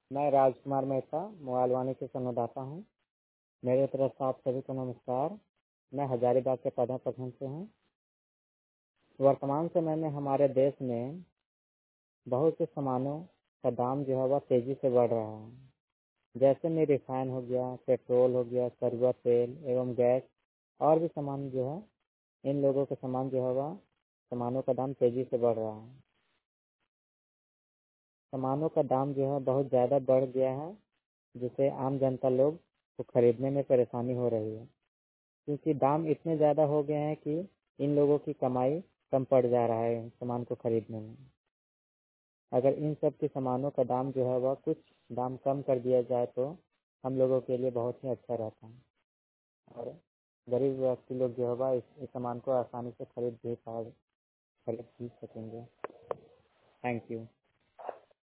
मैं राजकुमार मेहता मोबाइल वाणी से संवाददाता हूँ। मेरे तरफ से आप सभी को नमस्कार। मैं हजारीबाग के पौधा प्रखंड से हूँ। वर्तमान समय में हमारे देश में बहुत से सामानों का दाम जो है वह तेजी से बढ़ रहा है। जैसे में रिफाइन हो गया, पेट्रोल हो गया, कड़वा तेल एवं गैस और भी सामान जो है, इन लोगों के सामान जो है वह सामानों का दाम तेजी से बढ़ रहा है। सामानों का दाम जो है बहुत ज़्यादा बढ़ गया है, जिससे आम जनता लोग को खरीदने में परेशानी हो रही है, क्योंकि दाम इतने ज़्यादा हो गए हैं कि इन लोगों की कमाई कम पड़ जा रहा है सामान को खरीदने में। अगर इन सब के सामानों का दाम जो है वह कुछ दाम कम कर दिया जाए तो हम लोगों के लिए बहुत ही अच्छा रहता है और गरीब व्यक्ति लोग जो है वह इस सामान को आसानी से खरीद भी सकेंगे। Thank you.